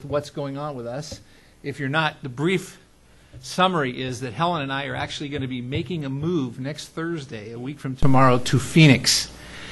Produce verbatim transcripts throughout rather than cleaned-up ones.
what's going on with us. If you're not, the brief summary is that Helen and I are actually going to be making a move next Thursday, a week from tomorrow, to Phoenix.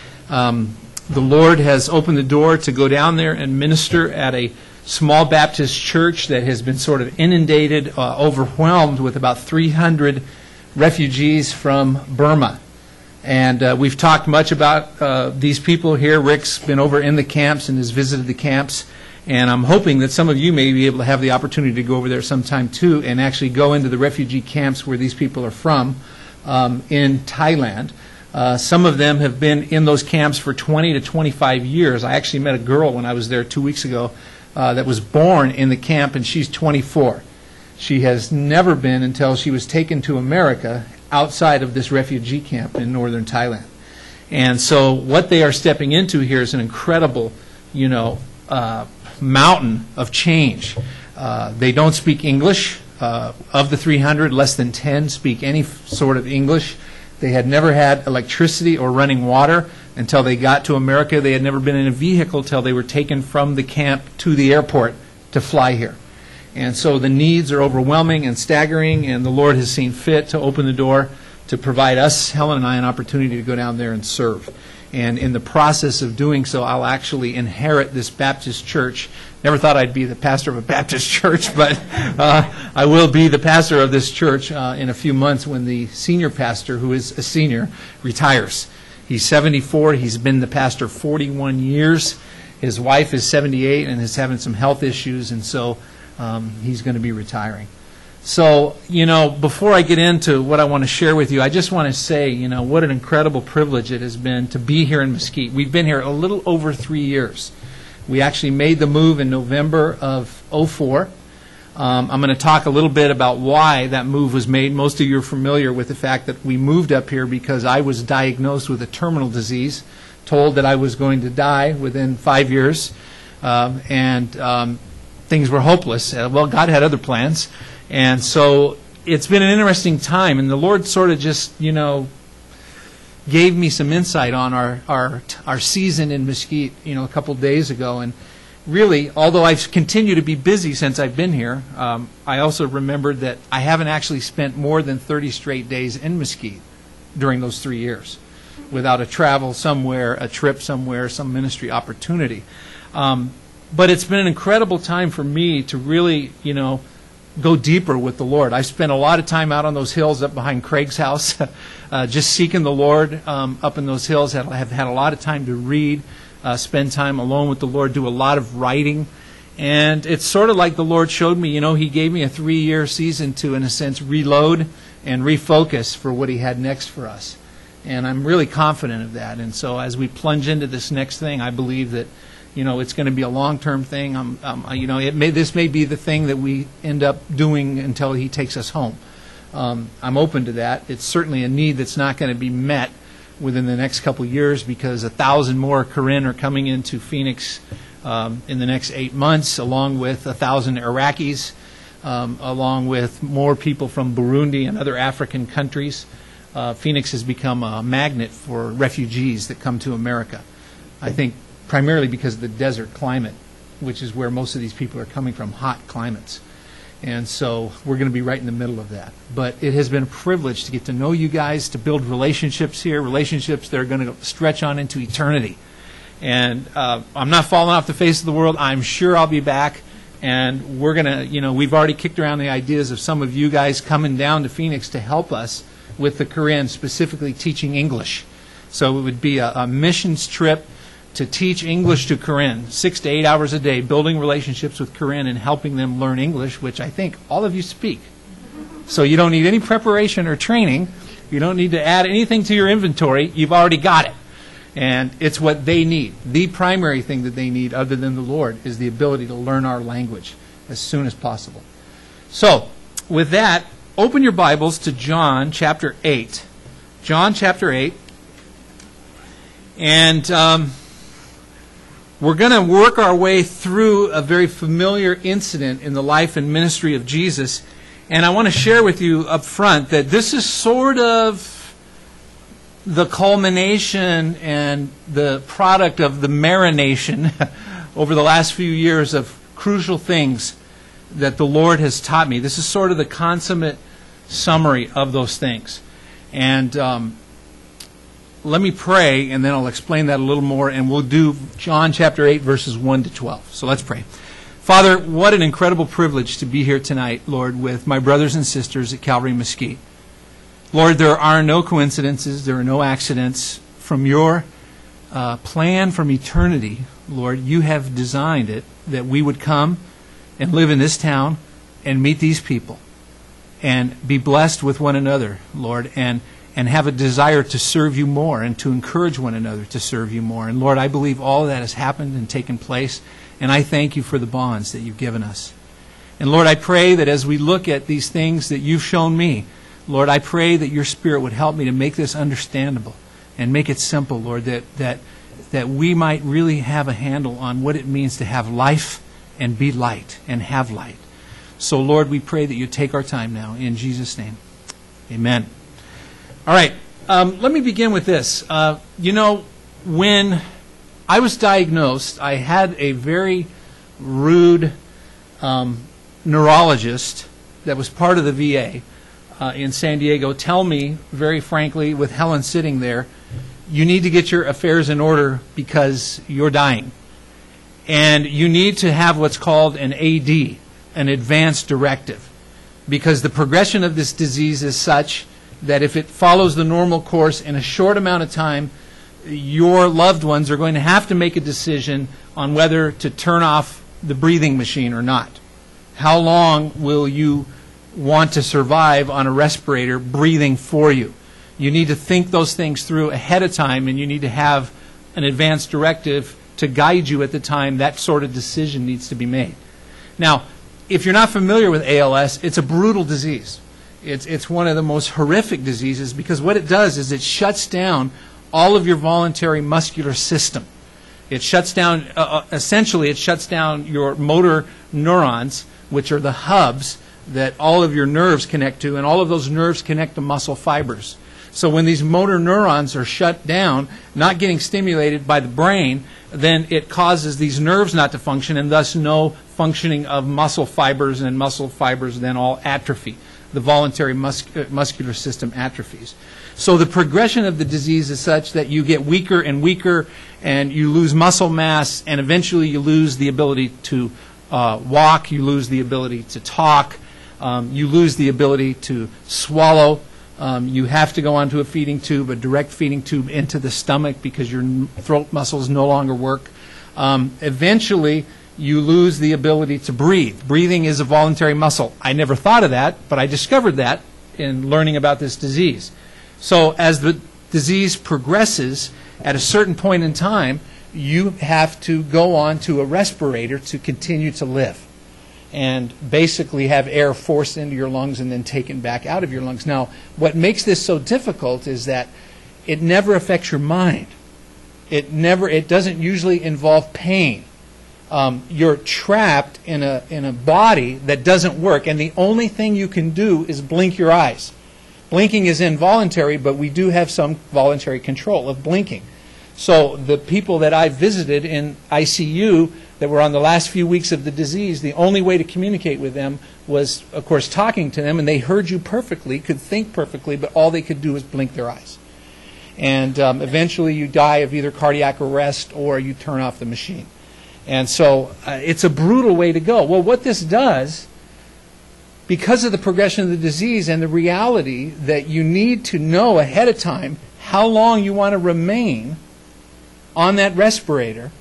Um, the Lord has opened the door to go down there and minister at a small Baptist church that has been sort of inundated, uh, overwhelmed with about three hundred refugees from Burma. And uh, we've talked much about uh, these people here. Rick's been over in the camps and has visited the camps. And I'm hoping that some of you may be able to have the opportunity to go over there sometime too and actually go into the refugee camps where these people are from um, in Thailand. Uh, some of them have been in those camps for twenty to twenty-five years. I actually met a girl when I was there two weeks ago uh, that was born in the camp, and she's twenty-four. She has never been, until she was taken to America, outside of this refugee camp in northern Thailand. And so what they are stepping into here is an incredible, you know, uh, mountain of change. Uh, they don't speak English. Uh, of the three hundred, less than ten speak any f- sort of English. They had never had electricity or running water until they got to America. They had never been in a vehicle till they were taken from the camp to the airport to fly here. And so the needs are overwhelming and staggering, and the Lord has seen fit to open the door to provide us, Helen and I, an opportunity to go down there and serve. And in the process of doing so, I'll actually inherit this Baptist church. Never thought I'd be the pastor of a Baptist church, but uh, I will be the pastor of this church uh, in a few months when the senior pastor, who is a senior, retires. He's seventy-four. He's been the pastor forty-one years. His wife is seventy-eight and is having some health issues, and so um, he's going to be retiring. So, you know, before I get into what I want to share with you, I just want to say, you know, what an incredible privilege it has been to be here in Mesquite. We've been here a little over three years. We actually made the move in November of oh four. Um, I'm going to talk a little bit about why that move was made. Most of you are familiar with the fact that we moved up here because I was diagnosed with a terminal disease, told that I was going to die within five years, um, and um, things were hopeless. Uh, well, God had other plans. And so it's been an interesting time, and the Lord sort of just, you know, gave me some insight on our our, our season in Mesquite, you know, a couple days ago. And really, although I've continued to be busy since I've been here, um, I also remembered that I haven't actually spent more than thirty straight days in Mesquite during those three years without a travel somewhere, a trip somewhere, some ministry opportunity. Um, but it's been an incredible time for me to really, you know, go deeper with the Lord. I spent a lot of time out on those hills up behind Craig's house, uh, just seeking the Lord um, up in those hills. I have had a lot of time to read, uh, spend time alone with the Lord, do a lot of writing. And it's sort of like the Lord showed me, you know, He gave me a three-year season to, in a sense, reload and refocus for what He had next for us. And I'm really confident of that. And so as we plunge into this next thing, I believe that, you know, it's going to be a long-term thing. Um, um, you know, it may, this may be the thing that we end up doing until He takes us home. Um, I'm open to that. It's certainly a need that's not going to be met within the next couple of years because a thousand more Karen are coming into Phoenix um, in the next eight months, along with a thousand Iraqis, um, along with more people from Burundi and other African countries. Uh, Phoenix has become a magnet for refugees that come to America. I think primarily because of the desert climate, which is where most of these people are coming from, hot climates. And so we're going to be right in the middle of that. But it has been a privilege to get to know you guys, to build relationships here, relationships that are going to stretch on into eternity. And uh, I'm not falling off the face of the world. I'm sure I'll be back. And we're going to, you know, we've already kicked around the ideas of some of you guys coming down to Phoenix to help us with the Korean, specifically teaching English. So it would be a, a missions trip to teach English to Karen, six to eight hours a day, building relationships with Karen and helping them learn English, which I think all of you speak. So you don't need any preparation or training. You don't need to add anything to your inventory. You've already got it. And it's what they need. The primary thing that they need, other than the Lord, is the ability to learn our language as soon as possible. So, with that, open your Bibles to John chapter eight. John chapter eight. And Um, we're going to work our way through a very familiar incident in the life and ministry of Jesus. And I want to share with you up front that this is sort of the culmination and the product of the marination over the last few years of crucial things that the Lord has taught me. This is sort of the consummate summary of those things. And um, let me pray, and then I'll explain that a little more, and we'll do John chapter eight, verses one to twelve. So let's pray. Father, what an incredible privilege to be here tonight, Lord, with my brothers and sisters at Calvary Mesquite. Lord, there are no coincidences, there are no accidents. From your uh, plan from eternity, Lord, you have designed it that we would come and live in this town and meet these people and be blessed with one another, Lord, and, and have a desire to serve you more and to encourage one another to serve you more. And Lord, I believe all of that has happened and taken place, and I thank you for the bonds that you've given us. And Lord, I pray that as we look at these things that you've shown me, Lord, I pray that your Spirit would help me to make this understandable and make it simple, Lord, that, that, that we might really have a handle on what it means to have life and be light and have light. So, Lord, we pray that you take our time now. In Jesus' name, amen. All right, um, let me begin with this. Uh, you know, when I was diagnosed, I had a very rude um, neurologist that was part of the V A uh, in San Diego tell me, very frankly, with Helen sitting there, you need to get your affairs in order because you're dying. And you need to have what's called an A D, an advance directive, because the progression of this disease is such that if it follows the normal course in a short amount of time, your loved ones are going to have to make a decision on whether to turn off the breathing machine or not. How long will you want to survive on a respirator breathing for you? You need to think those things through ahead of time, and you need to have an advance directive to guide you at the time that sort of decision needs to be made. Now, if you're not familiar with A L S, it's a brutal disease. It's, it's one of the most horrific diseases because what it does is it shuts down all of your voluntary muscular system. It shuts down, uh, essentially, it shuts down your motor neurons, which are the hubs that all of your nerves connect to, and all of those nerves connect to muscle fibers. So when these motor neurons are shut down, not getting stimulated by the brain, then it causes these nerves not to function, and thus no functioning of muscle fibers, and muscle fibers then all atrophy. The voluntary mus- muscular system atrophies. So the progression of the disease is such that you get weaker and weaker, and you lose muscle mass, and eventually you lose the ability to uh, walk, you lose the ability to talk, um, you lose the ability to swallow. Um, you have to go onto a feeding tube, a direct feeding tube into the stomach because your throat muscles no longer work. Um, eventually, you lose the ability to breathe. Breathing is a voluntary muscle. I never thought of that, but I discovered that in learning about this disease. So as the disease progresses, at a certain point in time, you have to go on to a respirator to continue to live, and basically have air forced into your lungs and then taken back out of your lungs. Now, what makes this so difficult is that it never affects your mind. It never. It doesn't usually involve pain. Um, you're trapped in a in a body that doesn't work, and the only thing you can do is blink your eyes. Blinking is involuntary, but we do have some voluntary control of blinking. So the people that I visited in I C U that were on the last few weeks of the disease, the only way to communicate with them was, of course, talking to them, and they heard you perfectly, could think perfectly, but all they could do was blink their eyes. And um, eventually you die of either cardiac arrest or you turn off the machine. And so uh, it's a brutal way to go. Well, what this does, because of the progression of the disease and the reality that you need to know ahead of time how long you want to remain on that respirator,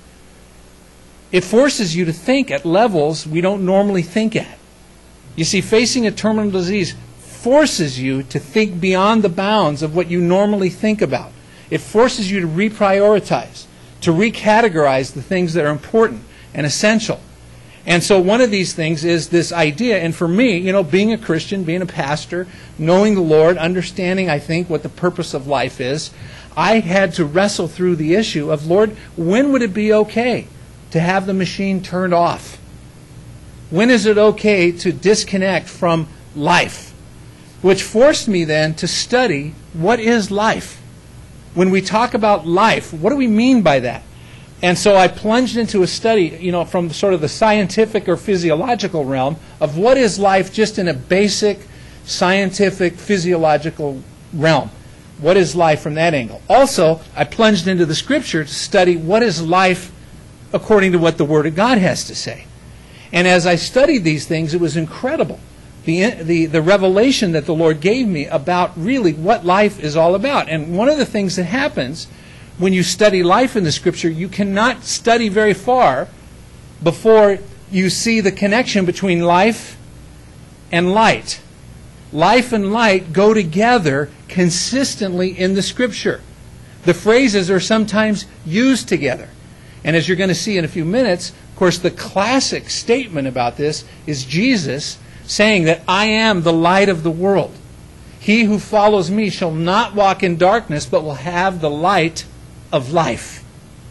it forces you to think at levels we don't normally think at. You see, facing a terminal disease forces you to think beyond the bounds of what you normally think about. It forces you to reprioritize, to recategorize the things that are important and essential. And so one of these things is this idea, and for me, you know, being a Christian, being a pastor, knowing the Lord, understanding, I think, what the purpose of life is, I had to wrestle through the issue of, Lord, when would it be okay to have the machine turned off? When is it okay to disconnect from life? Which forced me then to study what is life. When we talk about life, what do we mean by that? And so I plunged into a study, you know, from sort of the scientific or physiological realm of what is life just in a basic scientific physiological realm. What is life from that angle? Also, I plunged into the Scripture to study what is life according to what the Word of God has to say. And as I studied these things, it was incredible. The, the, the revelation that the Lord gave me about really what life is all about. And one of the things that happens when you study life in the Scripture, you cannot study very far before you see the connection between life and light. Life and light go together consistently in the Scripture. The phrases are sometimes used together. And as you're going to see in a few minutes, of course, the classic statement about this is Jesus saying that I am the light of the world. He who follows me shall not walk in darkness, but will have the light of life.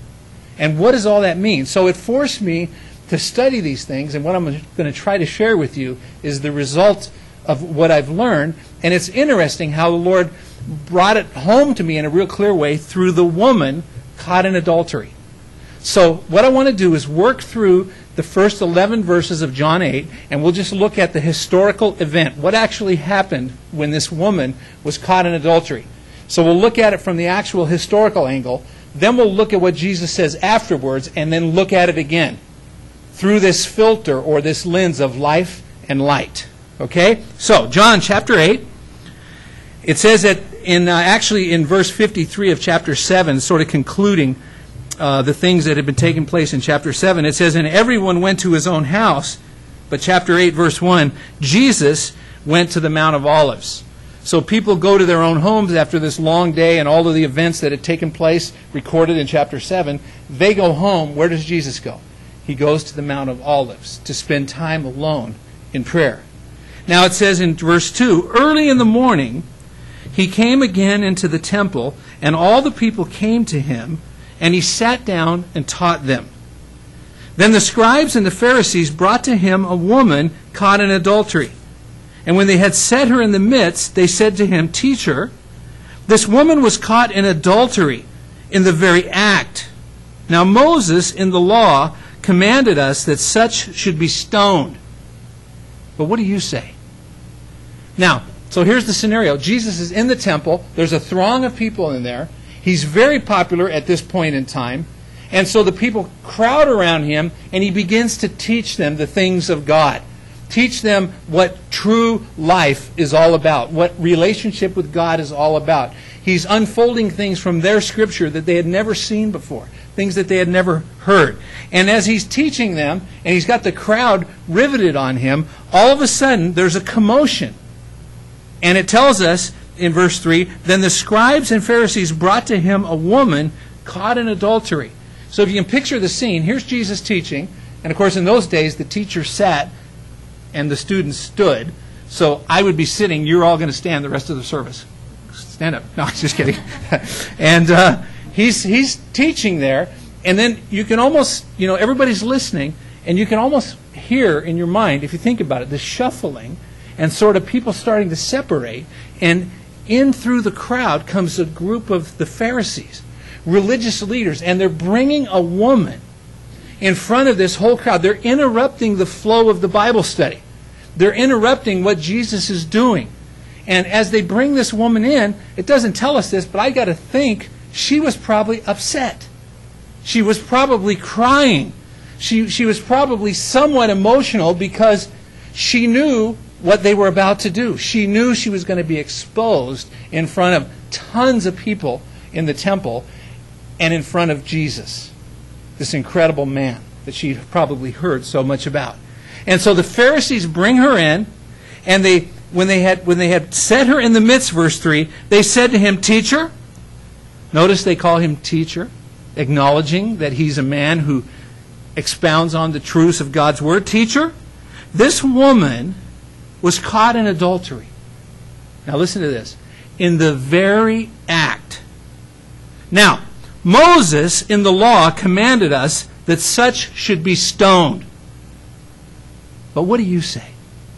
And what does all that mean? So it forced me to study these things, and what I'm going to try to share with you is the result of what I've learned. And it's interesting how the Lord brought it home to me in a real clear way through the woman caught in adultery. So what I want to do is work through the first eleven verses of John eight, and we'll just look at the historical event, what actually happened when this woman was caught in adultery. So we'll look at it from the actual historical angle, then we'll look at what Jesus says afterwards, and then look at it again through this filter or this lens of life and light. Okay? So, John chapter eight, it says that in uh, actually in verse fifty-three of chapter seven, sort of concluding uh, the things that had been taking place in chapter seven, it says, and everyone went to his own house, but chapter eight, verse one, Jesus went to the Mount of Olives. So people go to their own homes after this long day and all of the events that had taken place recorded in chapter seven. They go home. Where does Jesus go? He goes to the Mount of Olives to spend time alone in prayer. Now it says in verse two, early in the morning he came again into the temple, and all the people came to him, and he sat down and taught them. Then the scribes and the Pharisees brought to him a woman caught in adultery. And when they had set her in the midst, they said to him, Teacher, this woman was caught in adultery in the very act. Now Moses in the law commanded us that such should be stoned. But what do you say? Now, so here's the scenario. Jesus is in the temple. There's a throng of people in there. He's very popular at this point in time. And so the people crowd around him, and he begins to teach them the things of God. Teach them what true life is all about, what relationship with God is all about. He's unfolding things from their Scripture that they had never seen before, things that they had never heard. And as he's teaching them, and he's got the crowd riveted on him, all of a sudden there's a commotion. And it tells us in verse three, then the scribes and Pharisees brought to him a woman caught in adultery. So if you can picture the scene, here's Jesus teaching. And of course in those days the teacher sat and the students stood. So I would be sitting, you're all going to stand the rest of the service. Stand up. No, just kidding. and uh, he's he's teaching there, and then you can almost, you know, everybody's listening, and you can almost hear in your mind, if you think about it, the shuffling and sort of people starting to separate, and in through the crowd comes a group of the Pharisees, religious leaders, and they're bringing a woman in front of this whole crowd. They're interrupting the flow of the Bible study. They're interrupting what Jesus is doing. And as they bring this woman in, it doesn't tell us this, but I got to think she was probably upset. She was probably crying. She, she was probably somewhat emotional because she knew what they were about to do. She knew she was going to be exposed in front of tons of people in the temple and in front of Jesus, this incredible man that she probably heard so much about. And so the Pharisees bring her in, and they, when they had when they had set her in the midst, verse three, they said to him, Teacher. Notice they call him teacher, acknowledging that he's a man who expounds on the truths of God's word. Teacher, this woman was caught in adultery. Now listen to this. In the very act. Now, Moses in the law commanded us that such should be stoned. But what do you say?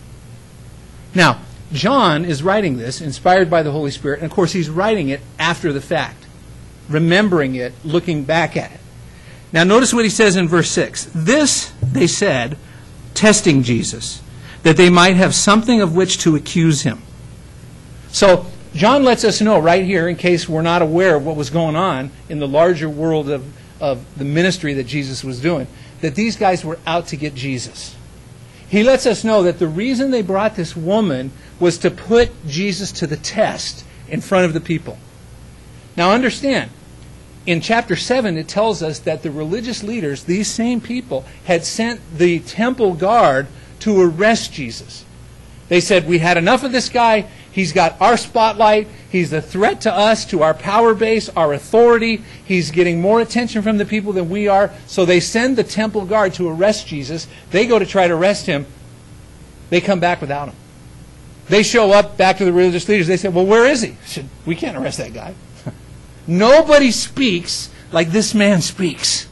Now, John is writing this, inspired by the Holy Spirit, and of course he's writing it after the fact, remembering it, looking back at it. Now notice what he says in verse six. This, they said, testing Jesus, that they might have something of which to accuse him. So John lets us know right here, in case we're not aware of what was going on in the larger world of, of the ministry that Jesus was doing, that these guys were out to get Jesus. He lets us know that the reason they brought this woman was to put Jesus to the test in front of the people. Now understand, in chapter seven it tells us that the religious leaders, these same people, had sent the temple guard to arrest Jesus. They said, we had enough of this guy. He's got our spotlight. He's a threat to us, to our power base, our authority. He's getting more attention from the people than we are. So they send the temple guard to arrest Jesus. They go to try to arrest him. They come back without him. They show up back to the religious leaders. They say, well, where is he? Said, we can't arrest that guy. Nobody speaks like this man speaks.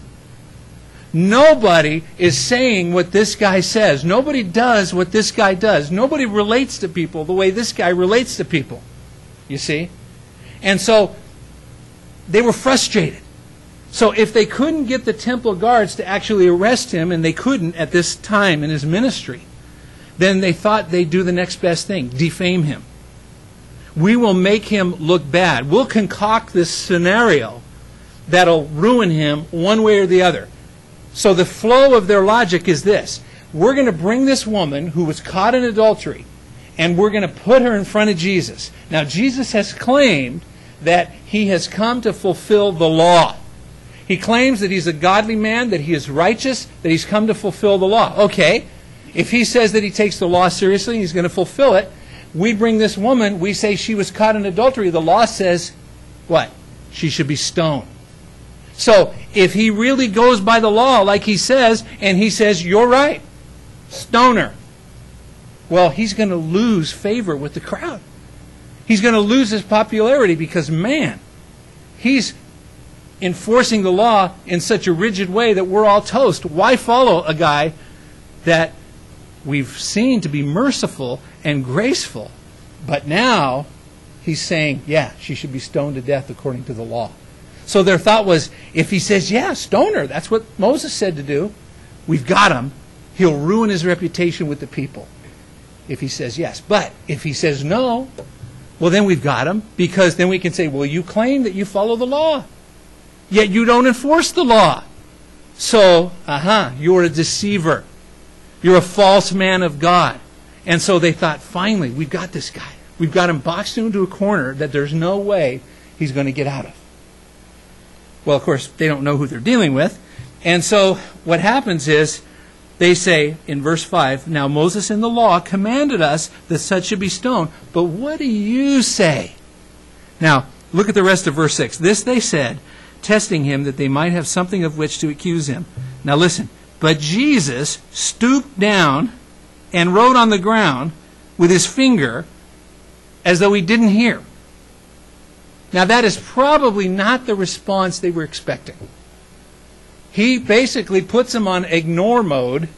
Nobody is saying what this guy says. Nobody does what this guy does. Nobody relates to people the way this guy relates to people. You see? And so they were frustrated. So if they couldn't get the temple guards to actually arrest him, and they couldn't at this time in his ministry, then they thought they'd do the next best thing, defame him. We will make him look bad. We'll concoct this scenario that'll ruin him one way or the other. So the flow of their logic is this. We're going to bring this woman who was caught in adultery, and we're going to put her in front of Jesus. Now, Jesus has claimed that he has come to fulfill the law. He claims that he's a godly man, that he is righteous, that he's come to fulfill the law. Okay, if he says that he takes the law seriously, he's going to fulfill it. We bring this woman, we say she was caught in adultery. The law says, what? She should be stoned. So, if he really goes by the law like he says, and he says, you're right, stone her, well, he's going to lose favor with the crowd. He's going to lose his popularity because, man, he's enforcing the law in such a rigid way that we're all toast. Why follow a guy that we've seen to be merciful and graceful, but now he's saying, yeah, she should be stoned to death according to the law. So their thought was, if he says, yeah, stone her, that's what Moses said to do, we've got him. He'll ruin his reputation with the people if he says yes. But if he says no, well, then we've got him, because then we can say, well, you claim that you follow the law, yet you don't enforce the law. So, uh-huh, you're a deceiver. You're a false man of God. And so they thought, finally, we've got this guy. We've got him boxed into a corner that there's no way he's going to get out of. Well, of course, they don't know who they're dealing with. And so what happens is they say in verse five, now Moses in the law commanded us that such should be stoned. But what do you say? Now, look at the rest of verse six. This they said, testing him that they might have something of which to accuse him. Now listen. But Jesus stooped down and wrote on the ground with his finger as though he didn't hear. Now that is probably not the response they were expecting. He basically puts them on ignore mode,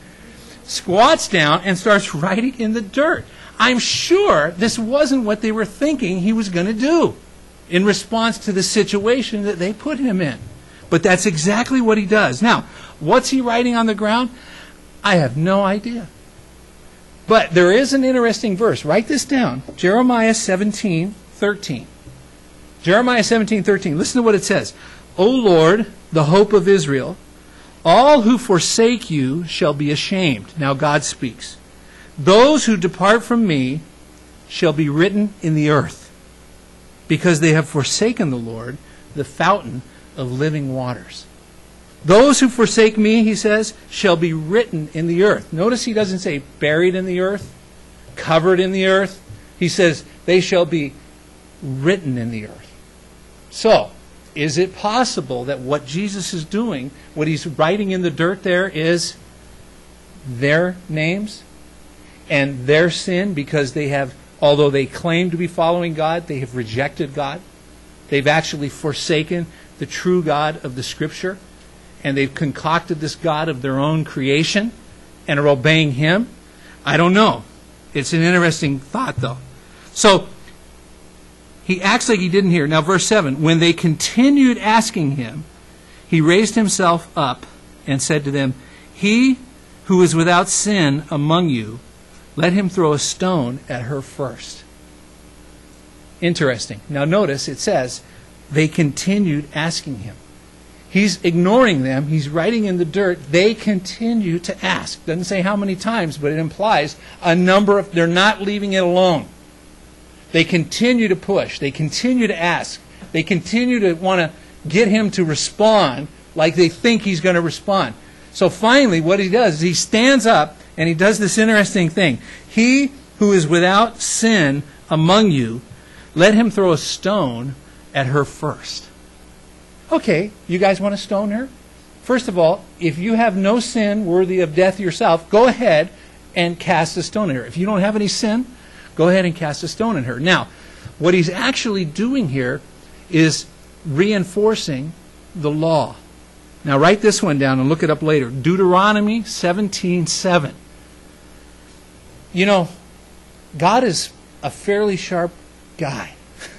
squats down, and starts writing in the dirt. I'm sure this wasn't what they were thinking he was going to do in response to the situation that they put him in. But that's exactly what he does. Now, what's he writing on the ground? I have no idea. But there is an interesting verse. Write this down. Jeremiah seventeen thirteen. Jeremiah seventeen thirteen. Listen to what it says. O Lord, the hope of Israel, all who forsake you shall be ashamed. Now God speaks. Those who depart from me shall be written in the earth, because they have forsaken the Lord, the fountain of living waters. Those who forsake me, he says, shall be written in the earth. Notice he doesn't say buried in the earth, covered in the earth. He says they shall be written in the earth. So, is it possible that what Jesus is doing, what he's writing in the dirt there, is their names and their sin, because they have, although they claim to be following God, they have rejected God. They've actually forsaken the true God of the Scripture, and they've concocted this God of their own creation and are obeying him? I don't know. It's an interesting thought, though. So, he acts like he didn't hear. Now, verse seven, when they continued asking him, He raised himself up and said to them, "He who is without sin among you, let him throw a stone at her first." Interesting. Now notice it says, they continued asking him. He's ignoring them. He's writing in the dirt. They continue to ask. Doesn't say how many times, but it implies a number of, they're not leaving it alone. They continue to push. They continue to ask. They continue to want to get him to respond like they think he's going to respond. So finally, what he does is he stands up and he does this interesting thing. He who is without sin among you, let him throw a stone at her first. Okay, you guys want to stone her? First of all, if you have no sin worthy of death yourself, go ahead and cast a stone at her. If you don't have any sin, go ahead and cast a stone at her. Now, what he's actually doing here is reinforcing the law. Now, write this one down and look it up later. Deuteronomy seventeen seven. You know, God is a fairly sharp guy.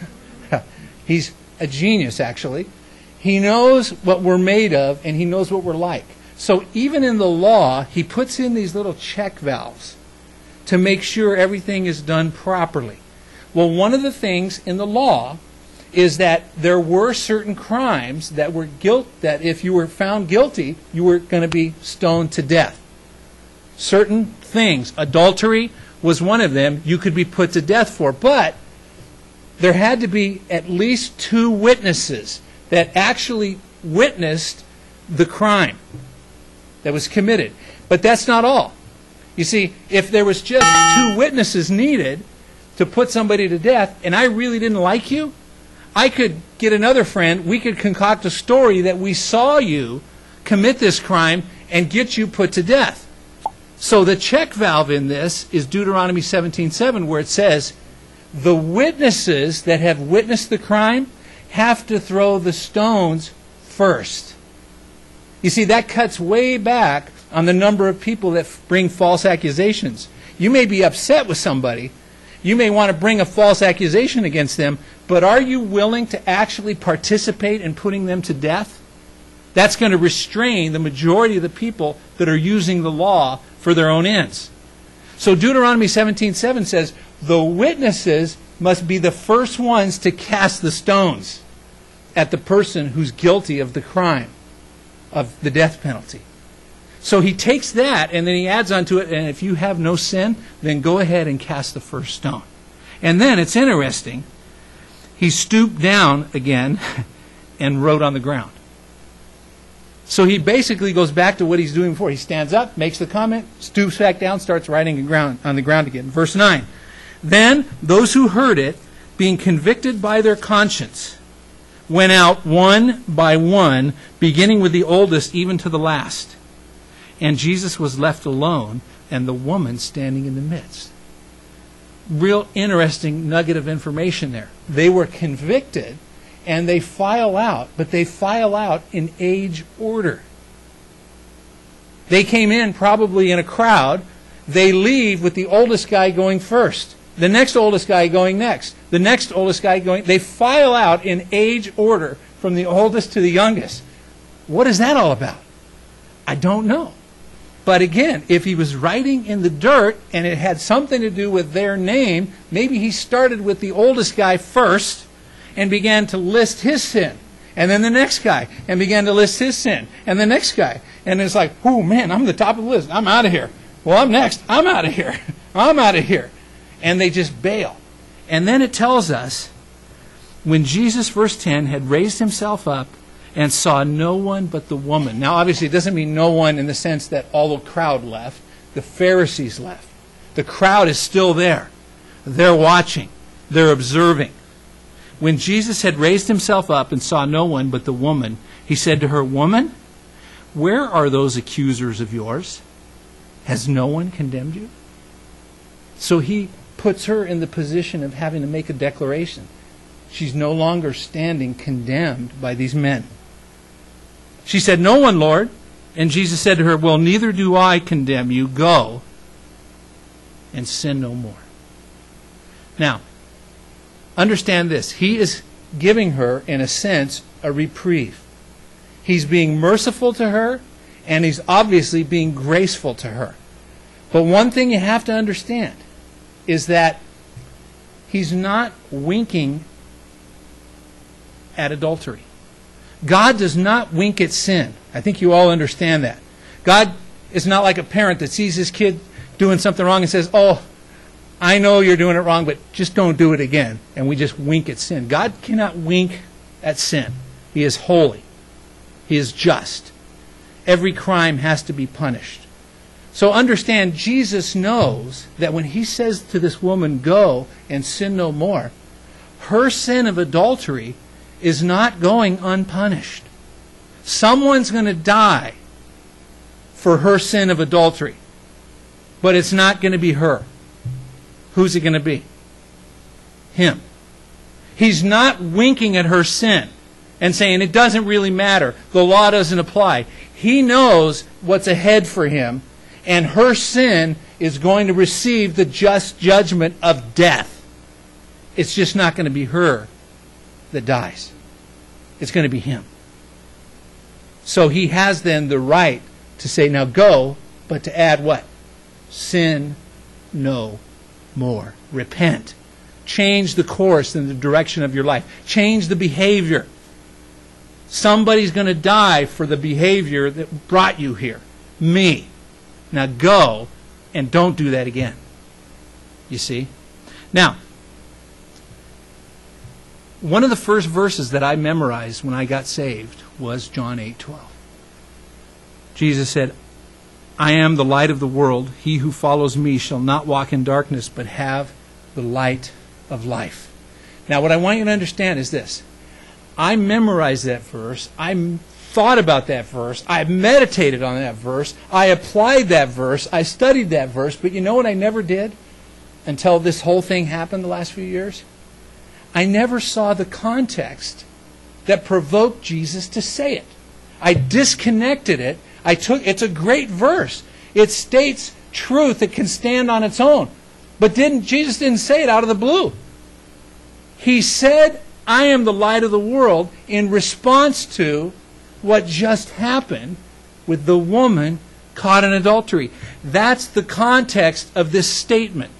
He's a genius, actually. He knows what we're made of, and he knows what we're like. So even in the law, he puts in these little check valves to make sure everything is done properly. Well, one of the things in the law is that there were certain crimes that were guilt that if you were found guilty, you were going to be stoned to death. Certain things, adultery was one of them, you could be put to death for. But there had to be at least two witnesses that actually witnessed the crime that was committed. But that's not all. You see, if there was just two witnesses needed to put somebody to death, and I really didn't like you, I could get another friend, we could concoct a story that we saw you commit this crime and get you put to death. So the check valve in this is Deuteronomy seventeen seven, where it says, the witnesses that have witnessed the crime have to throw the stones first. You see, that cuts way back on the number of people that bring false accusations. You may be upset with somebody. You may want to bring a false accusation against them, but are you willing to actually participate in putting them to death? That's going to restrain the majority of the people that are using the law for their own ends. So Deuteronomy seventeen seven says, the witnesses must be the first ones to cast the stones at the person who's guilty of the crime of the death penalty. So he takes that and then he adds onto it, and if you have no sin, then go ahead and cast the first stone. And then it's interesting, he stooped down again and wrote on the ground. So he basically goes back to what he's doing before. He stands up, makes the comment, stoops back down, starts writing the ground, on the ground again. Verse nine. Then those who heard it, being convicted by their conscience, went out one by one, beginning with the oldest even to the last. And Jesus was left alone, and the woman standing in the midst. Real interesting nugget of information there. They were convicted, and they file out, but they file out in age order. They came in probably in a crowd. They leave with the oldest guy going first. The next oldest guy going next. The next oldest guy going... They file out in age order from the oldest to the youngest. What is that all about? I don't know. But again, if he was writing in the dirt and it had something to do with their name, maybe he started with the oldest guy first and began to list his sin. And then the next guy and began to list his sin. And the next guy. And it's like, oh man, I'm the top of the list. I'm out of here. Well, I'm next. I'm out of here. I'm out of here. And they just bail. And then it tells us, when Jesus, verse ten, had raised himself up and saw no one but the woman. Now, obviously, it doesn't mean no one in the sense that all the crowd left. The Pharisees left. The crowd is still there. They're watching. They're observing. When Jesus had raised himself up and saw no one but the woman, he said to her, "Woman, where are those accusers of yours? Has no one condemned you?" So he puts her in the position of having to make a declaration. She's no longer standing condemned by these men. She said, "No one, Lord." And Jesus said to her, "Well, neither do I condemn you. Go and sin no more." Now, understand this. He is giving her, in a sense, a reprieve. He's being merciful to her, and he's obviously being graceful to her. But one thing you have to understand is that he's not winking at adultery. God does not wink at sin. I think you all understand that. God is not like a parent that sees his kid doing something wrong and says, oh, I know you're doing it wrong, but just don't do it again. And we just wink at sin. God cannot wink at sin. He is holy. He is just. Every crime has to be punished. So understand, Jesus knows that when he says to this woman, go and sin no more, her sin of adultery is not going unpunished. Someone's going to die for her sin of adultery, but it's not going to be her. Who's it going to be? Him. He's not winking at her sin and saying it doesn't really matter. The law doesn't apply. He knows what's ahead for him, and her sin is going to receive the just judgment of death. It's just not going to be her that dies. It's going to be him. So he has then the right to say, now go, but to add what? Sin no more. Repent. Change the course and the direction of your life. Change the behavior. Somebody's going to die for the behavior that brought you here. Me. Now go and don't do that again. You see? Now, one of the first verses that I memorized when I got saved was John eight twelve. Jesus said, I am the light of the world. He who follows me shall not walk in darkness, but have the light of life. Now, what I want you to understand is this. I memorized that verse. I thought about that verse. I meditated on that verse. I applied that verse. I studied that verse. But you know what I never did until this whole thing happened the last few years? I never saw the context that provoked Jesus to say it. I disconnected it. I took it's a great verse. It states truth that can stand on its own. But didn't Jesus didn't say it out of the blue. He said, I am the light of the world, in response to what just happened with the woman caught in adultery. That's the context of this statement.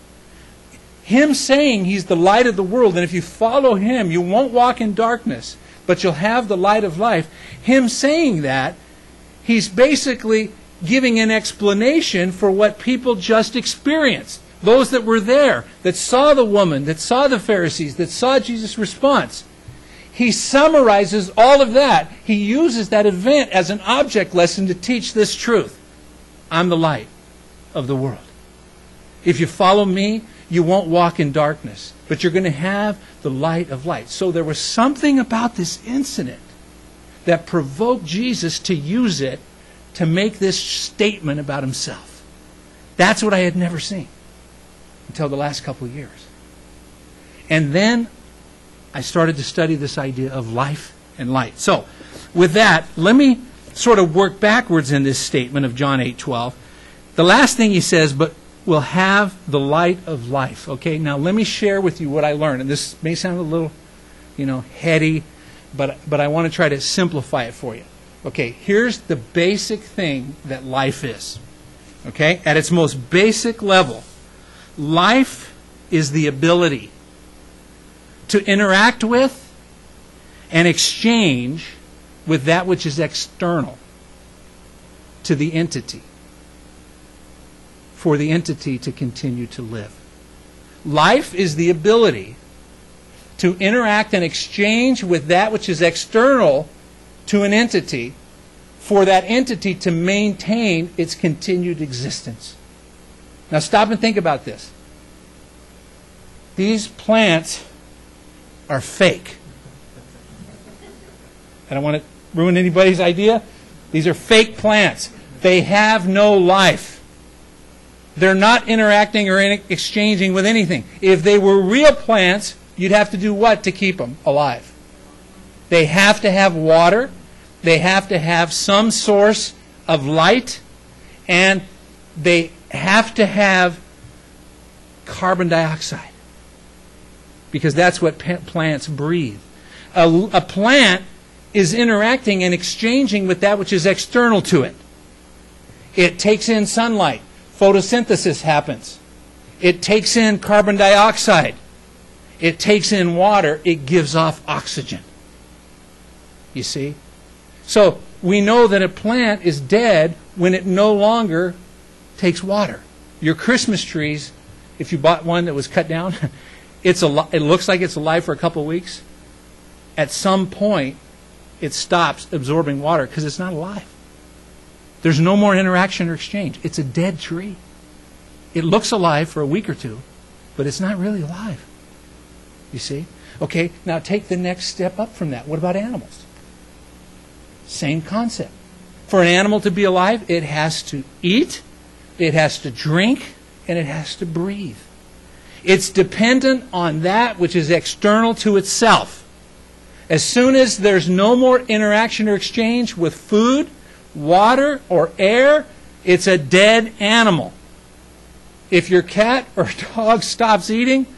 Him saying he's the light of the world, and if you follow him, you won't walk in darkness, but you'll have the light of life. Him saying that, he's basically giving an explanation for what people just experienced. Those that were there, that saw the woman, that saw the Pharisees, that saw Jesus' response. He summarizes all of that. He uses that event as an object lesson to teach this truth. I'm the light of the world. If you follow me, you won't walk in darkness, but you're going to have the light of light. So there was something about this incident that provoked Jesus to use it to make this statement about himself. That's what I had never seen until the last couple of years. And then I started to study this idea of life and light. So, with that, let me sort of work backwards in this statement of John eight twelve. The last thing he says, but will have the light of life. Okay, now let me share with you what I learned. And this may sound a little, you know, heady, but, but I want to try to simplify it for you. Okay, here's the basic thing that life is. Okay, at its most basic level, life is the ability to interact with and exchange with that which is external to the entity, for the entity to continue to live. Life is the ability to interact and exchange with that which is external to an entity, for that entity to maintain its continued existence. Now stop and think about this. These plants are fake. I don't want to ruin anybody's idea. These are fake plants. They have no life. They're not interacting or in exchanging with anything. If they were real plants, you'd have to do what to keep them alive? They have to have water. They have to have some source of light. And they have to have carbon dioxide, because that's what plants breathe. A, a plant is interacting and exchanging with that which is external to it. It takes in sunlight. Photosynthesis happens. It takes in carbon dioxide. It takes in water. It gives off oxygen. You see? So we know that a plant is dead when it no longer takes water. Your Christmas trees, if you bought one that was cut down, it's al- it looks like it's alive for a couple of weeks. At some point, it stops absorbing water because it's not alive. There's no more interaction or exchange. It's a dead tree. It looks alive for a week or two, but it's not really alive. You see? Okay, now take the next step up from that. What about animals? Same concept. For an animal to be alive, it has to eat, it has to drink, and it has to breathe. It's dependent on that which is external to itself. As soon as there's no more interaction or exchange with food, water, or air, it's a dead animal. If your cat or dog stops eating,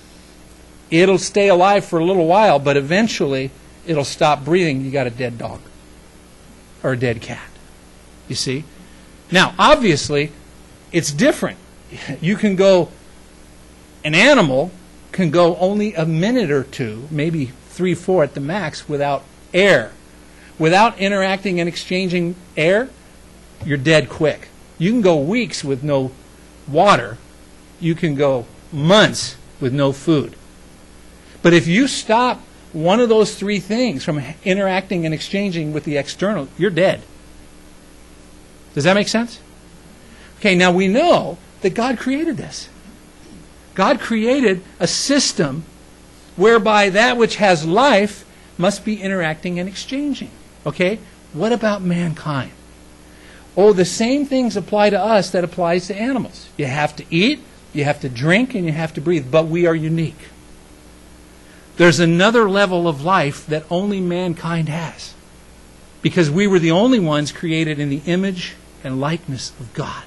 it'll stay alive for a little while, but eventually it'll stop breathing. You got a dead dog or a dead cat. You see? Now, obviously, it's different. You can go, an animal can go only a minute or two, maybe three, four at the max, without air. Without interacting and exchanging air, you're dead quick. You can go weeks with no water. You can go months with no food. But if you stop one of those three things from interacting and exchanging with the external, you're dead. Does that make sense? Okay, now we know that God created this. God created a system whereby that which has life must be interacting and exchanging. Okay? What about mankind? Oh, the same things apply to us that applies to animals. You have to eat, you have to drink, and you have to breathe, but we are unique. There's another level of life that only mankind has, because we were the only ones created in the image and likeness of God.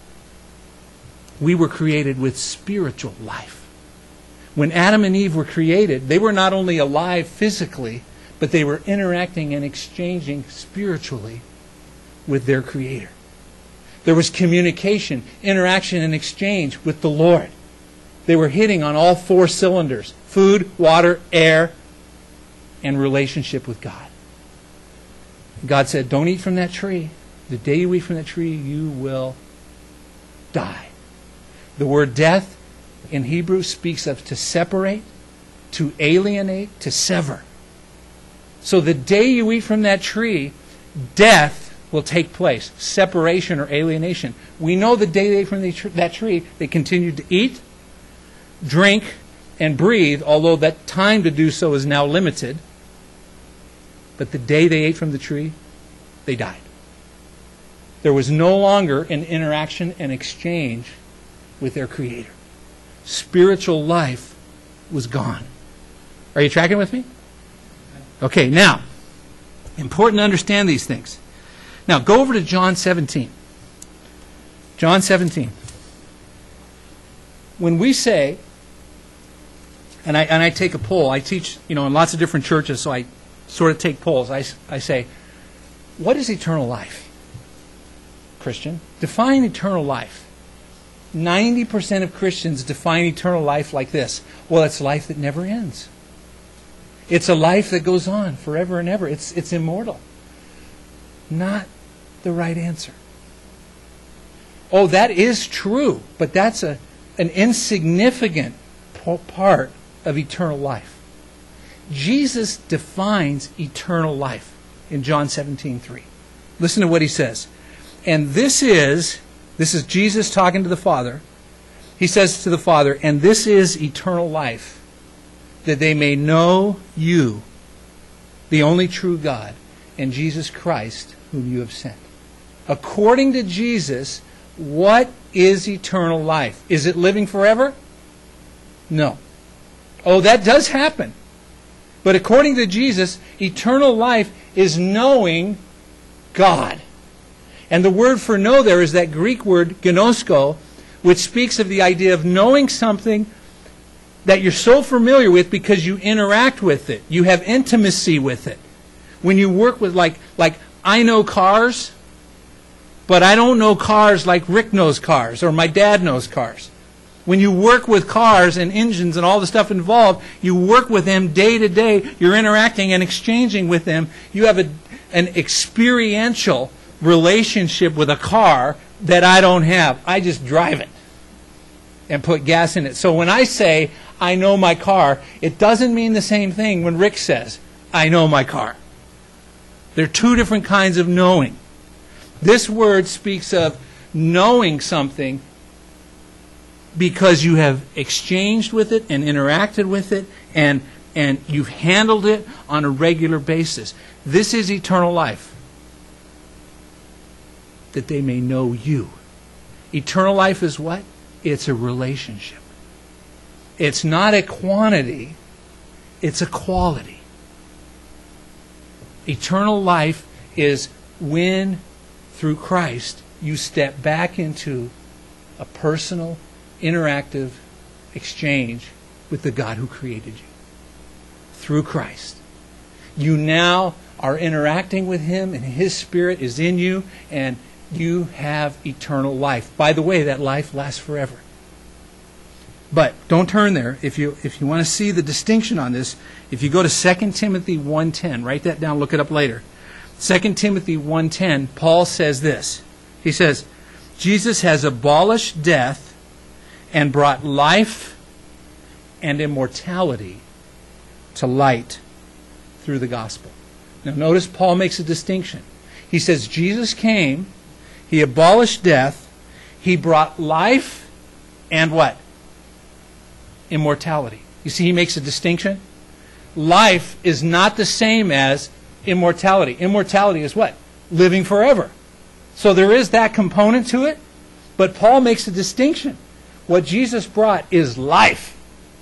We were created with spiritual life. When Adam and Eve were created, they were not only alive physically, but they were interacting and exchanging spiritually with their Creator. There was communication, interaction, and exchange with the Lord. They were hitting on all four cylinders: food, water, air, and relationship with God. God said, don't eat from that tree. The day you eat from that tree, you will die. The word death in Hebrew speaks of to separate, to alienate, to sever. So the day you eat from that tree, death will take place, separation or alienation. We know the day they ate from the tr- that tree, they continued to eat, drink, and breathe, although that time to do so is now limited. But the day they ate from the tree, they died. There was no longer an interaction and exchange with their Creator. Spiritual life was gone. Are you tracking with me? Okay, now, important to understand these things. Now, go over to John seventeen. John seventeen. When we say, and I, and I take a poll, I teach, you know, in lots of different churches, so I sort of take polls. I, I say, what is eternal life? Christian, define eternal life. ninety percent of Christians define eternal life like this. Well, it's life that never ends. It's a life that goes on forever and ever. It's, it's immortal. Not the right answer. Oh, that is true, but that's a, an insignificant part of eternal life. Jesus defines eternal life in John seventeen three. Listen to what he says. And this is, this is Jesus talking to the Father. He says to the Father, and this is eternal life, that they may know you, the only true God, and Jesus Christ, whom you have sent. According to Jesus, what is eternal life? Is it living forever? No. Oh, that does happen. But according to Jesus, eternal life is knowing God. And the word for know there is that Greek word gnosko, which speaks of the idea of knowing something that you're so familiar with because you interact with it. You have intimacy with it. When you work with, like, like I know cars, but I don't know cars like Rick knows cars or my dad knows cars. When you work with cars and engines and all the stuff involved, you work with them day to day. You're interacting and exchanging with them. You have a, an experiential relationship with a car that I don't have. I just drive it and put gas in it. So when I say I know my car, it doesn't mean the same thing when Rick says I know my car. They're two different kinds of knowing. This word speaks of knowing something because you have exchanged with it and interacted with it and, and you've handled it on a regular basis. This is eternal life, that they may know you. Eternal life is what? It's a relationship. It's not a quantity, it's a quality. Eternal life is when, through Christ, you step back into a personal, interactive exchange with the God who created you. Through Christ. You now are interacting with Him, and His Spirit is in you, and you have eternal life. By the way, that life lasts forever. But don't turn there. If you if you want to see the distinction on this, if you go to Second Timothy one ten, write that down, look it up later. Second Timothy one ten, Paul says this. He says, Jesus has abolished death and brought life and immortality to light through the gospel. Now notice Paul makes a distinction. He says Jesus came, He abolished death, He brought life and what? Immortality. You see, he makes a distinction. Life is not the same as immortality. Immortality is what? Living forever. So there is that component to it, but Paul makes a distinction. What Jesus brought is life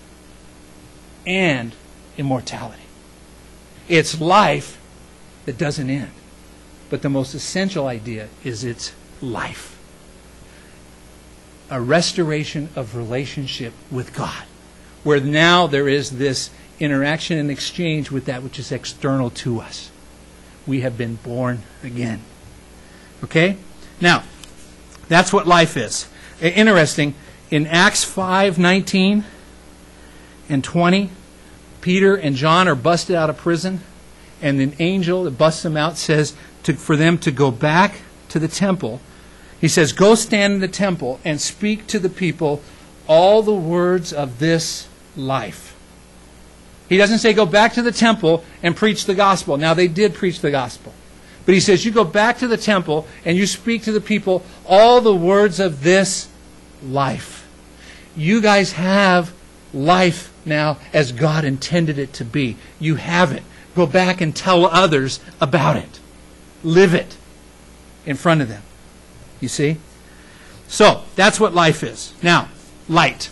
and immortality. It's life that doesn't end. But the most essential idea is it's life. A restoration of relationship with God, where now there is this interaction and exchange with that which is external to us. We have been born again. Okay? Now, that's what life is. Interesting, in Acts five nineteen and twenty, Peter and John are busted out of prison, and an angel that busts them out says to, for them to go back to the temple. He says, go stand in the temple and speak to the people all the words of this life. He doesn't say go back to the temple and preach the gospel. Now, they did preach the gospel. But he says you go back to the temple and you speak to the people all the words of this life. You guys have life now as God intended it to be. You have it. Go back and tell others about it. Live it in front of them. You see? So, that's what life is. Now, light.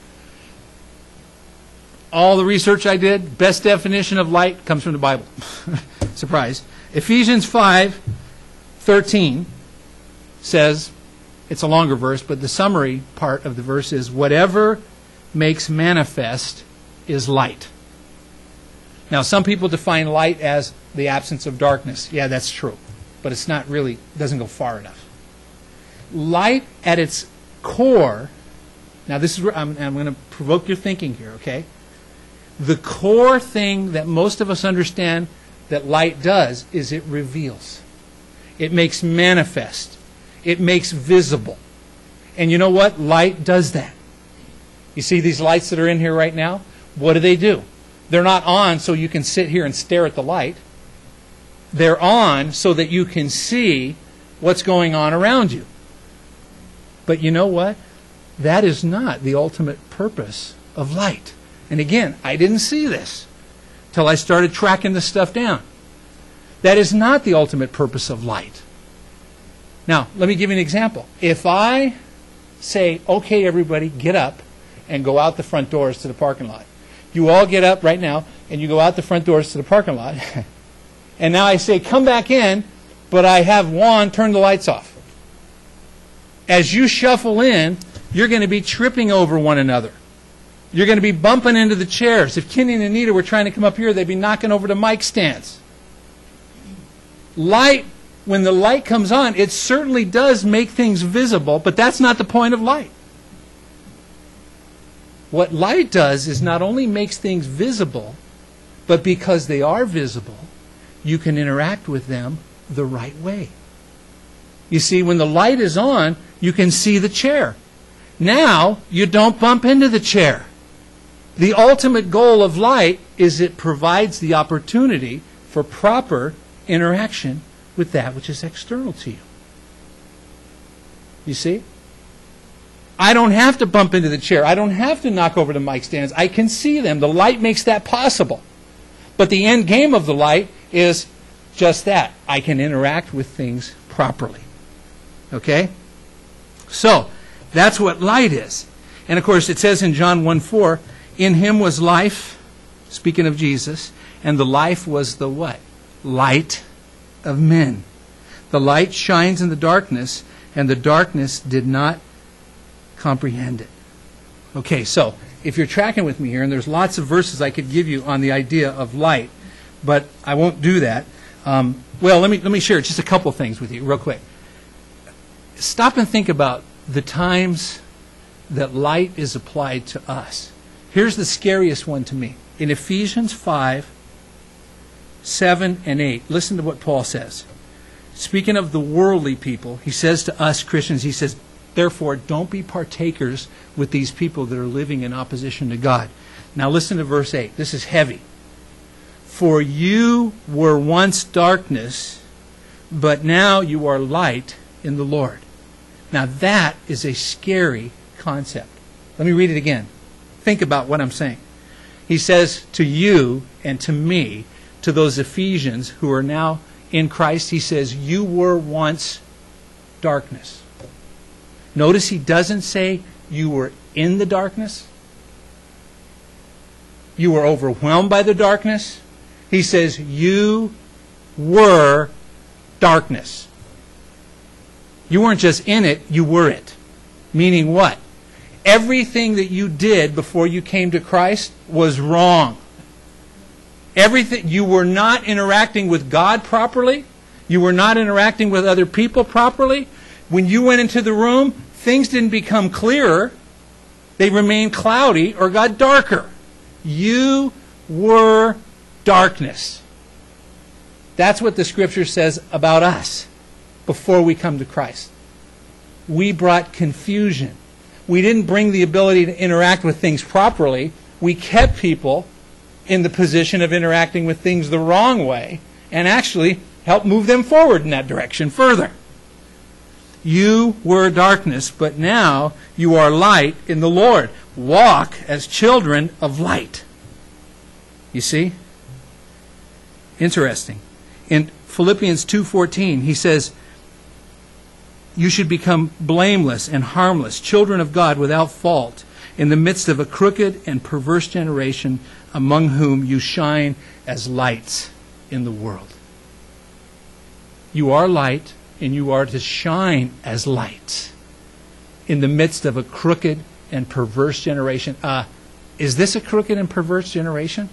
All the research I did, best definition of light comes from the Bible. Surprise. Ephesians five thirteen says, it's a longer verse, but the summary part of the verse is, whatever makes manifest is light. Now, some people define light as the absence of darkness. Yeah, that's true. But it's not really, doesn't go far enough. Light at its core, now this is where I'm, I'm going to provoke your thinking here, okay? The core thing that most of us understand that light does is it reveals. It makes manifest. It makes visible. And you know what? Light does that. You see these lights that are in here right now? What do they do? They're not on so you can sit here and stare at the light. They're on so that you can see what's going on around you. But you know what? That is not the ultimate purpose of light. And again, I didn't see this till I started tracking this stuff down. That is not the ultimate purpose of light. Now, let me give you an example. If I say, okay, everybody, get up and go out the front doors to the parking lot. You all get up right now and you go out the front doors to the parking lot. And now I say, come back in, but I have Juan turn the lights off. As you shuffle in, you're going to be tripping over one another. You're going to be bumping into the chairs. If Kenny and Anita were trying to come up here, they'd be knocking over the mic stands. light, when the light comes on, it certainly does make things visible, but that's not the point of light. What light does is not only makes things visible, but because they are visible, you can interact with them the right way. You see, when the light is on, you can see the chair. Now, you don't bump into the chair. The ultimate goal of light is it provides the opportunity for proper interaction with that which is external to you. You see? I don't have to bump into the chair. I don't have to knock over the mic stands. I can see them. The light makes that possible. But the end game of the light is just that. I can interact with things properly. Okay? So, that's what light is. And of course, it says in John one four, in him was life, speaking of Jesus, and the life was the what? Light of men. The light shines in the darkness, and the darkness did not comprehend it. Okay, so if you're tracking with me here, and there's lots of verses I could give you on the idea of light, but I won't do that. Um, well, let me let me share just a couple things with you real quick. Stop and think about the times that light is applied to us. Here's the scariest one to me. In Ephesians five, seven, and eight, listen to what Paul says. Speaking of the worldly people, he says to us Christians, he says, therefore, don't be partakers with these people that are living in opposition to God. Now listen to verse eight. This is heavy. For you were once darkness, but now you are light in the Lord. Now that is a scary concept. Let me read it again. Think about what I'm saying. He says to you and to me, to those Ephesians who are now in Christ, he says, you were once darkness. Notice he doesn't say you were in the darkness. You were overwhelmed by the darkness. He says you were darkness. You weren't just in it, you were it. Meaning what? Everything that you did before you came to Christ was wrong. Everything, you were not interacting with God properly. You were not interacting with other people properly. When you went into the room, things didn't become clearer. They remained cloudy or got darker. You were darkness. That's what the Scripture says about us before we come to Christ. We brought confusion. We didn't bring the ability to interact with things properly. We kept people in the position of interacting with things the wrong way and actually helped move them forward in that direction further. You were darkness, but now you are light in the Lord. Walk as children of light. You see? Interesting. In Philippians two fourteen, he says, you should become blameless and harmless, children of God without fault, in the midst of a crooked and perverse generation, among whom you shine as lights in the world. You are light, and you are to shine as lights in the midst of a crooked and perverse generation. Uh, is this a crooked and perverse generation?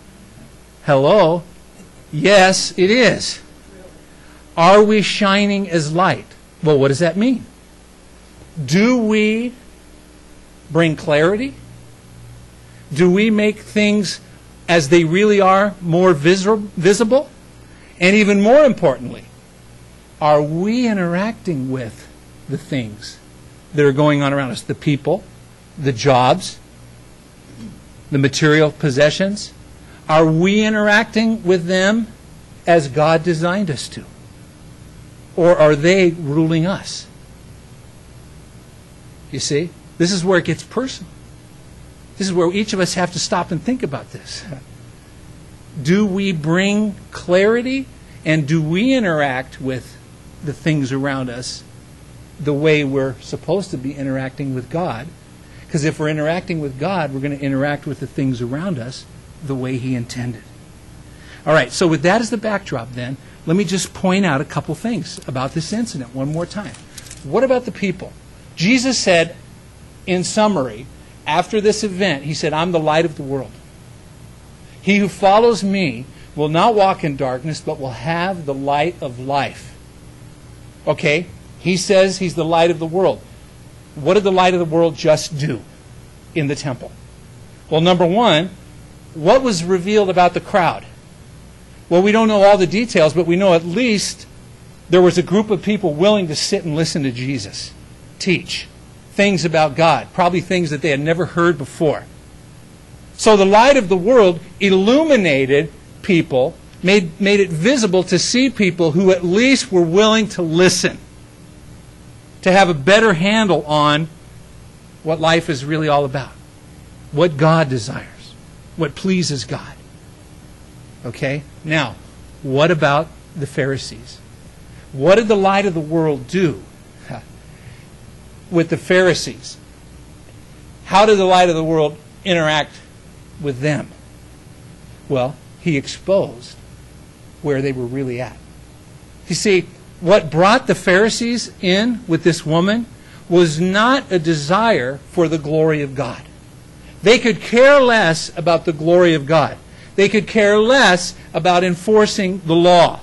Hello? Yes, it is. Are we shining as light? Well, what does that mean? Do we bring clarity? Do we make things as they really are more vis- visible? And even more importantly, are we interacting with the things that are going on around us? The people, the jobs, the material possessions? Are we interacting with them as God designed us to? Or are they ruling us? You see? This is where it gets personal. This is where each of us have to stop and think about this. Do we bring clarity, and do we interact with the things around us the way we're supposed to be interacting with God? Because if we're interacting with God, we're going to interact with the things around us the way He intended. All right, so with that as the backdrop then, let me just point out a couple things about this incident one more time. What about the people? Jesus said, in summary, after this event, He said, I'm the light of the world. He who follows me will not walk in darkness, but will have the light of life. Okay? He says he's the light of the world. What did the light of the world just do in the temple? Well, number one, what was revealed about the crowd? Well, we don't know all the details, but we know at least there was a group of people willing to sit and listen to Jesus teach things about God, probably things that they had never heard before. So the light of the world illuminated people, made, made it visible to see people who at least were willing to listen, to have a better handle on what life is really all about, what God desires, what pleases God. Okay? Now, what about the Pharisees? What did the light of the world do with the Pharisees? How did the light of the world interact with them? Well, he exposed where they were really at. You see, what brought the Pharisees in with this woman was not a desire for the glory of God. They could care less about the glory of God. They could care less about enforcing the law.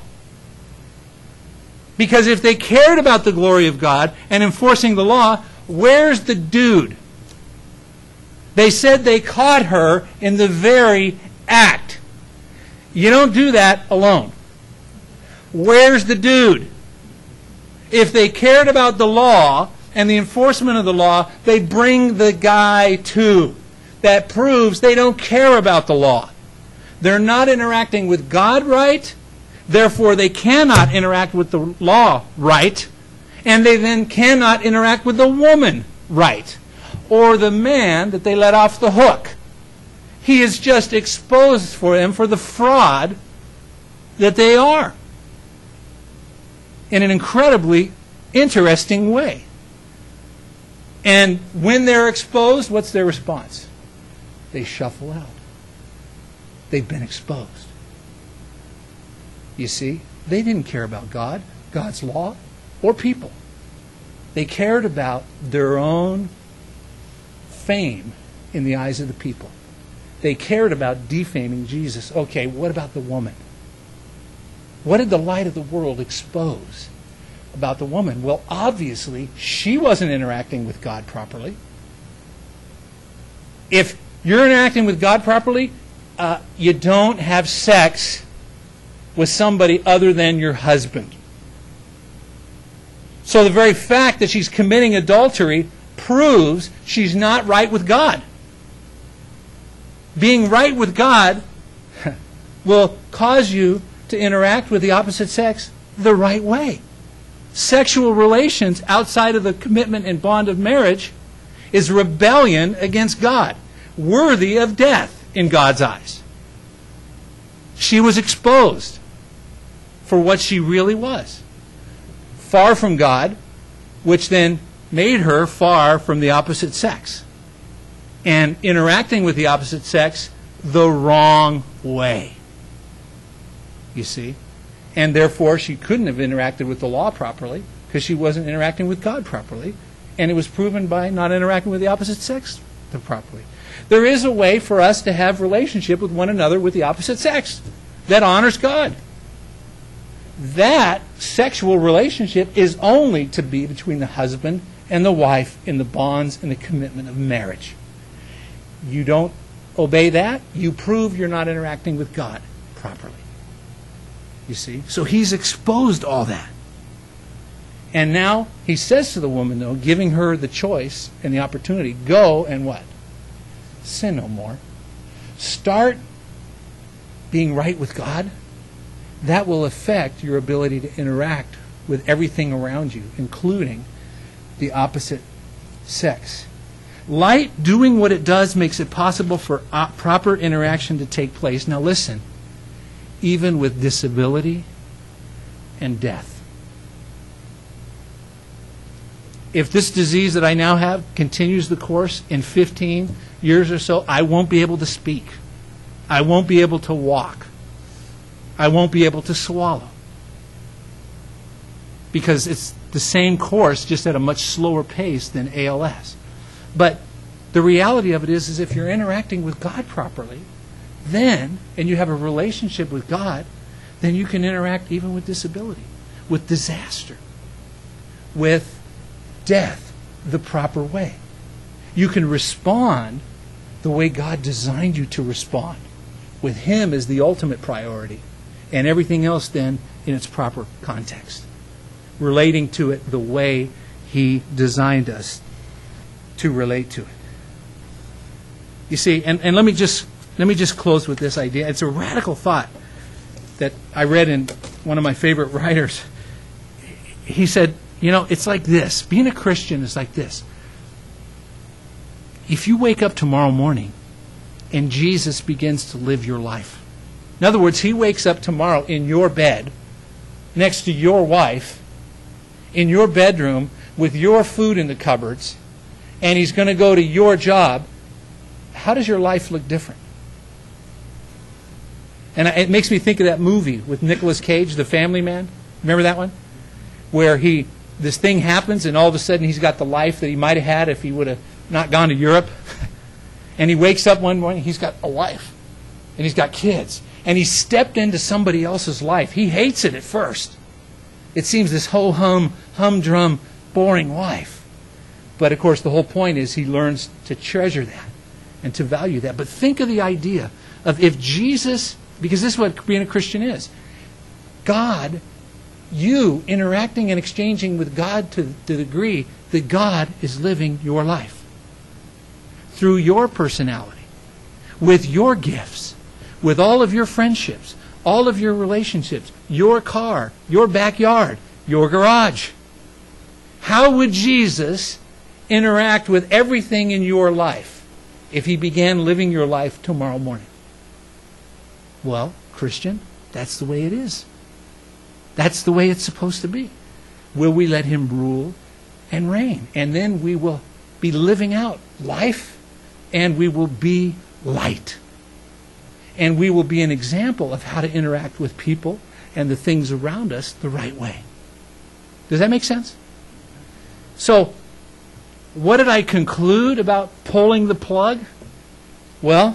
Because if they cared about the glory of God and enforcing the law, where's the dude? They said they caught her in the very act. You don't do that alone. Where's the dude? If they cared about the law and the enforcement of the law, they bring the guy too. That proves they don't care about the law. They're not interacting with God right. Therefore, they cannot interact with the law right, and they then cannot interact with the woman right, or the man that they let off the hook. He is just exposed for them for the fraud that they are in an incredibly interesting way. And when they're exposed, what's their response? They shuffle out. They've been exposed. You see, they didn't care about God, God's law, or people. They cared about their own fame in the eyes of the people. They cared about defaming Jesus. Okay, what about the woman? What did the light of the world expose about the woman? Well, obviously, she wasn't interacting with God properly. If you're interacting with God properly, uh, you don't have sex with somebody other than your husband. So the very fact that she's committing adultery proves she's not right with God. Being right with God will cause you to interact with the opposite sex the right way. Sexual relations outside of the commitment and bond of marriage is rebellion against God, worthy of death in God's eyes. She was exposed for what she really was. Far from God, which then made her far from the opposite sex. And interacting with the opposite sex the wrong way. You see? And therefore she couldn't have interacted with the law properly because she wasn't interacting with God properly. And it was proven by not interacting with the opposite sex properly. There is a way for us to have relationship with one another with the opposite sex that honors God. That sexual relationship is only to be between the husband and the wife in the bonds and the commitment of marriage. You don't obey that, you prove you're not interacting with God properly. You see? So he's exposed all that. And now he says to the woman, though, giving her the choice and the opportunity, go and what? Sin no more. Start being right with God. That will affect your ability to interact with everything around you, including the opposite sex. Light doing what it does makes it possible for proper interaction to take place. Now listen, even with disability and death. If this disease that I now have continues the course in fifteen years or so, I won't be able to speak. I won't be able to walk. I won't be able to swallow. Because it's the same course, just at a much slower pace than A L S. But the reality of it is, is if you're interacting with God properly, then, and you have a relationship with God, then you can interact even with disability, with disaster, with death the proper way. You can respond the way God designed you to respond, with Him as the ultimate priority, and everything else then in its proper context, relating to it the way He designed us to relate to it. You see, and, and let me just let me just close with this idea. It's a radical thought that I read in one of my favorite writers. He said, you know, it's like this. Being a Christian is like this. If you wake up tomorrow morning and Jesus begins to live your life. In other words, He wakes up tomorrow in your bed, next to your wife, in your bedroom, with your food in the cupboards, and He's going to go to your job. How does your life look different? And it makes me think of that movie with Nicolas Cage, The Family Man. Remember that one? Where he, this thing happens and all of a sudden he's got the life that he might have had if he would have not gone to Europe. And he wakes up one morning, he's got a wife. And he's got kids. And he stepped into somebody else's life. He hates it at first. It seems this ho-hum, humdrum, boring life. But of course the whole point is he learns to treasure that and to value that. But think of the idea of if Jesus, because this is what being a Christian is, God, you interacting and exchanging with God to the degree that God is living your life through your personality, with your gifts, with all of your friendships, all of your relationships, your car, your backyard, your garage. How would Jesus interact with everything in your life if He began living your life tomorrow morning? Well, Christian, that's the way it is. That's the way it's supposed to be. Will we let Him rule and reign? And then we will be living out life, and we will be light. And we will be an example of how to interact with people and the things around us the right way. Does that make sense? So, what did I conclude about pulling the plug? Well,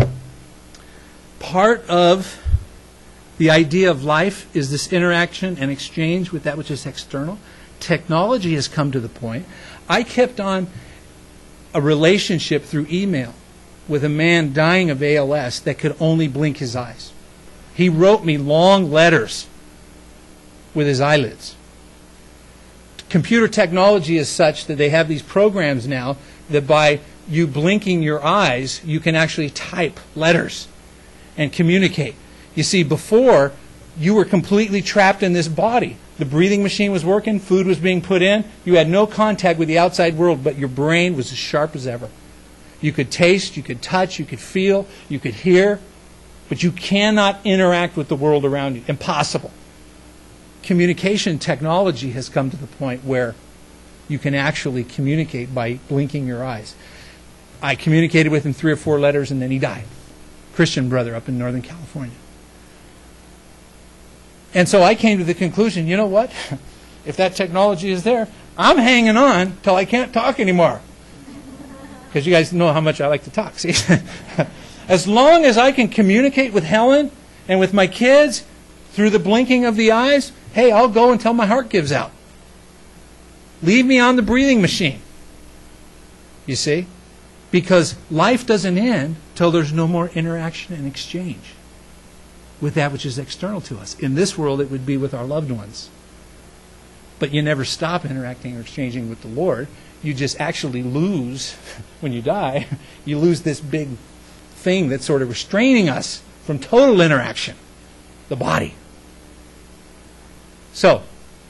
part of the idea of life is this interaction and exchange with that which is external. Technology has come to the point. I kept on a relationship through email with a man dying of A L S that could only blink his eyes. He wrote me long letters with his eyelids. Computer technology is such that they have these programs now that by you blinking your eyes, you can actually type letters and communicate. You see, before, you were completely trapped in this body. The breathing machine was working, food was being put in, you had no contact with the outside world, but your brain was as sharp as ever. You could taste, you could touch, you could feel, you could hear, but you cannot interact with the world around you. Impossible. Communication technology has come to the point where you can actually communicate by blinking your eyes. I communicated with him three or four letters and then he died. Christian brother up in Northern California. And so I came to the conclusion, you know what? If that technology is there, I'm hanging on till I can't talk anymore. Because you guys know how much I like to talk. See? As long as I can communicate with Helen and with my kids through the blinking of the eyes, hey, I'll go until my heart gives out. Leave me on the breathing machine. You see? Because life doesn't end till there's no more interaction and exchange with that which is external to us. In this world, it would be with our loved ones. But you never stop interacting or exchanging with the Lord. You just actually lose, when you die, you lose this big thing that's sort of restraining us from total interaction, the body. So,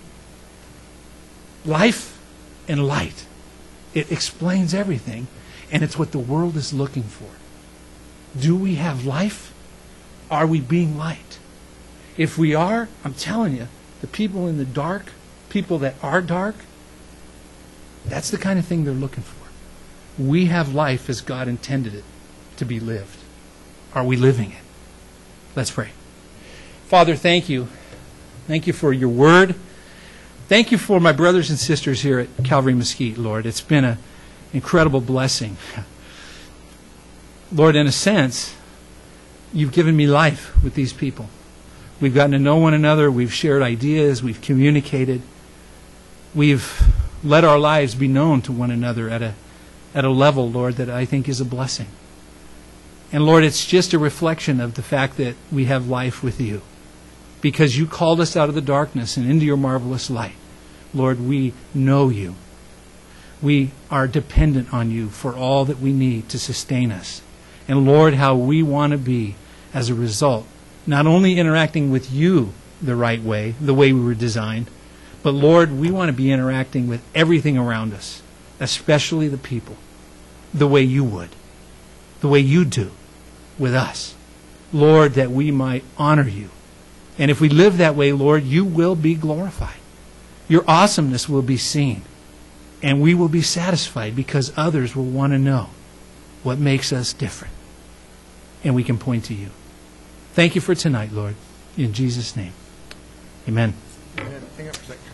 life and light. It explains everything, and it's what the world is looking for. Do we have life? Are we being light? If we are, I'm telling you, the people in the dark, people that are dark, that's the kind of thing they're looking for. We have life as God intended it to be lived. Are we living it? Let's pray. Father, thank you. Thank you for your word. Thank you for my brothers and sisters here at Calvary Mesquite, Lord. It's been an incredible blessing. Lord, in a sense, you've given me life with these people. We've gotten to know one another. We've shared ideas. We've communicated. We've let our lives be known to one another at a, at a level, Lord, that I think is a blessing. And Lord, it's just a reflection of the fact that we have life with you. Because you called us out of the darkness and into your marvelous light. Lord, we know you. We are dependent on you for all that we need to sustain us. And Lord, how we want to be, as a result, not only interacting with you the right way, the way we were designed, but Lord, we want to be interacting with everything around us, especially the people, the way you would, the way you do with us. Lord, that we might honor you. And if we live that way, Lord, you will be glorified. Your awesomeness will be seen. And we will be satisfied because others will want to know what makes us different. And we can point to you. Thank you for tonight, Lord. In Jesus' name. Amen. Amen. Hang on for a second.